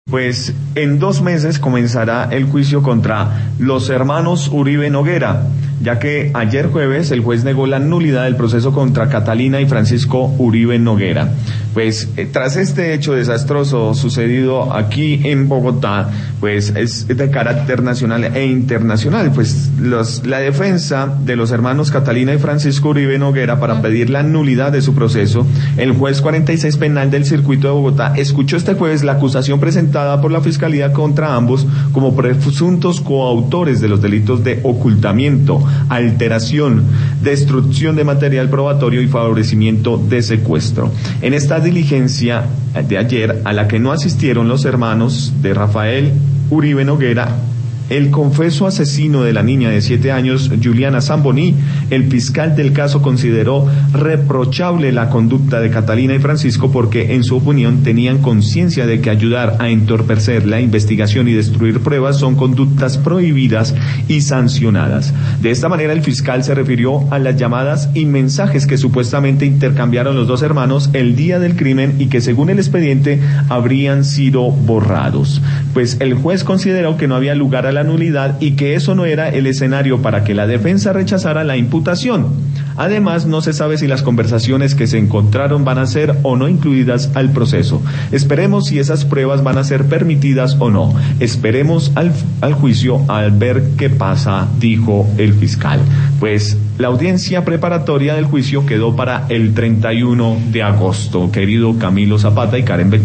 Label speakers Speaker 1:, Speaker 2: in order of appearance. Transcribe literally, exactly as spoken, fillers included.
Speaker 1: Pues en dos meses comenzará el juicio contra los hermanos Uribe Noguera, ya que ayer jueves el juez negó la nulidad del proceso contra Catalina y Francisco Uribe Noguera. Pues eh, tras este hecho desastroso sucedido aquí en Bogotá, pues es de carácter nacional e internacional. Pues los, la defensa de los hermanos Catalina y Francisco Uribe Noguera para pedir la nulidad de su proceso, el juez cuarenta y seis penal del circuito de Bogotá escuchó este jueves la acusación presentada por la Fiscalía contra ambos como presuntos coautores de los delitos de ocultamiento, alteración, destrucción de material probatorio y favorecimiento de secuestro. En esta diligencia de ayer, a la que no asistieron los hermanos de Rafael Uribe Noguera, el confeso asesino de la niña de siete años, Juliana Zamboní, el fiscal del caso consideró reprochable la conducta de Catalina y Francisco porque, en su opinión, tenían conciencia de que ayudar a entorpecer la investigación y destruir pruebas son conductas prohibidas y sancionadas. De esta manera, el fiscal se refirió a las llamadas y mensajes que supuestamente intercambiaron los dos hermanos el día del crimen y que, según el expediente, habrían sido borrados. Pues el juez consideró que no había lugar a la nulidad y que eso no era el escenario para que la defensa rechazara la imputación. Además, no se sabe si las conversaciones que se encontraron van a ser o no incluidas al proceso. Esperemos si esas pruebas van a ser permitidas o no. Esperemos al, al juicio al ver qué pasa, dijo el fiscal. Pues la audiencia preparatoria del juicio quedó para el treinta y uno de agosto. Querido Camilo Zapata y Karen Beck.